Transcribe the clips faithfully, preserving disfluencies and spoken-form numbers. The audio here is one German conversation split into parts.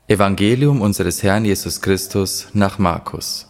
Evangelium unseres Herrn Jesus Christus nach Markus.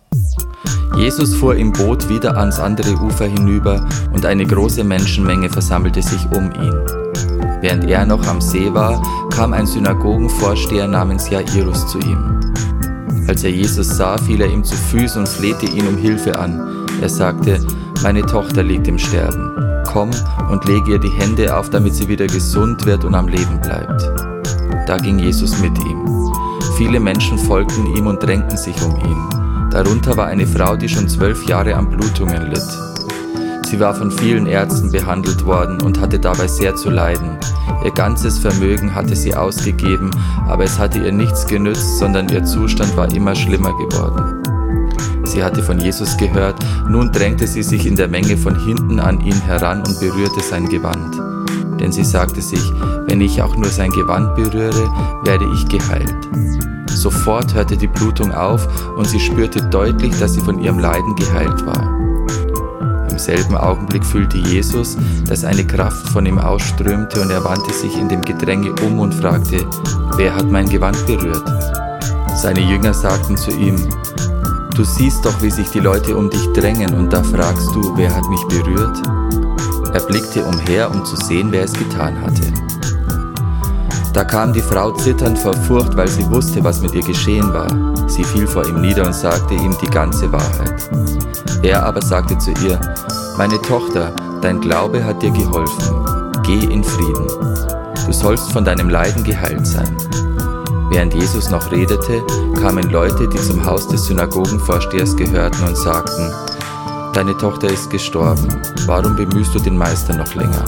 Jesus fuhr im Boot wieder ans andere Ufer hinüber und eine große Menschenmenge versammelte sich um ihn. Während er noch am See war, kam ein Synagogenvorsteher namens Jairus zu ihm. Als er Jesus sah, fiel er ihm zu Füßen und flehte ihn um Hilfe an. Er sagte: Meine Tochter liegt im Sterben. Komm und lege ihr die Hände auf, damit sie wieder gesund wird und am Leben bleibt. Da ging Jesus mit ihm. Viele Menschen folgten ihm und drängten sich um ihn. Darunter war eine Frau, die schon zwölf Jahre an Blutungen litt. Sie war von vielen Ärzten behandelt worden und hatte dabei sehr zu leiden. Ihr ganzes Vermögen hatte sie ausgegeben, aber es hatte ihr nichts genützt, sondern ihr Zustand war immer schlimmer geworden. Sie hatte von Jesus gehört, nun drängte sie sich in der Menge von hinten an ihn heran und berührte sein Gewand. Denn sie sagte sich: Wenn ich auch nur sein Gewand berühre, werde ich geheilt. Sofort hörte die Blutung auf und sie spürte deutlich, dass sie von ihrem Leiden geheilt war. Im selben Augenblick fühlte Jesus, dass eine Kraft von ihm ausströmte, und er wandte sich in dem Gedränge um und fragte: Wer hat mein Gewand berührt? Seine Jünger sagten zu ihm: Du siehst doch, wie sich die Leute um dich drängen, und da fragst du: Wer hat mich berührt? Er blickte umher, um zu sehen, wer es getan hatte. Da kam die Frau zitternd vor Furcht, weil sie wusste, was mit ihr geschehen war. Sie fiel vor ihm nieder und sagte ihm die ganze Wahrheit. Er aber sagte zu ihr: Meine Tochter, dein Glaube hat dir geholfen. Geh in Frieden. Du sollst von deinem Leiden geheilt sein. Während Jesus noch redete, kamen Leute, die zum Haus des Synagogenvorstehers gehörten, und sagten: Deine Tochter ist gestorben. Warum bemühst du den Meister noch länger?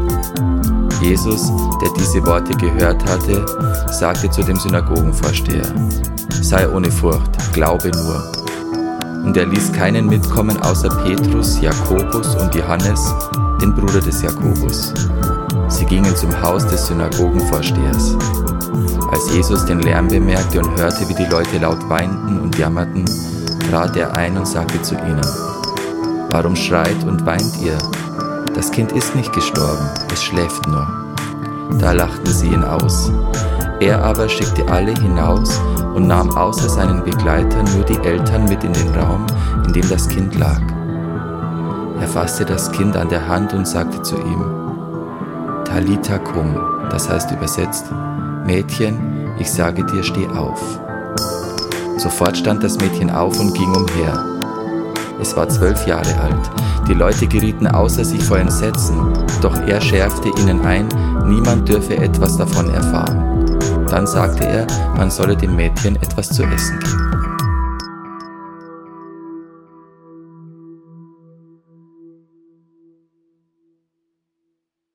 Jesus, der diese Worte gehört hatte, sagte zu dem Synagogenvorsteher: Sei ohne Furcht, glaube nur. Und er ließ keinen mitkommen außer Petrus, Jakobus und Johannes, den Bruder des Jakobus. Sie gingen zum Haus des Synagogenvorstehers. Als Jesus den Lärm bemerkte und hörte, wie die Leute laut weinten und jammerten, trat er ein und sagte zu ihnen: Warum schreit und weint ihr? Das Kind ist nicht gestorben, es schläft nur. Da lachten sie ihn aus. Er aber schickte alle hinaus und nahm außer seinen Begleitern nur die Eltern mit in den Raum, in dem das Kind lag. Er fasste das Kind an der Hand und sagte zu ihm: Talita kum, das heißt übersetzt: Mädchen, ich sage dir, steh auf. Sofort stand das Mädchen auf und ging umher. Es war zwölf Jahre alt. Die Leute gerieten außer sich vor Entsetzen, doch er schärfte ihnen ein, niemand dürfe etwas davon erfahren. Dann sagte er, man solle dem Mädchen etwas zu essen geben.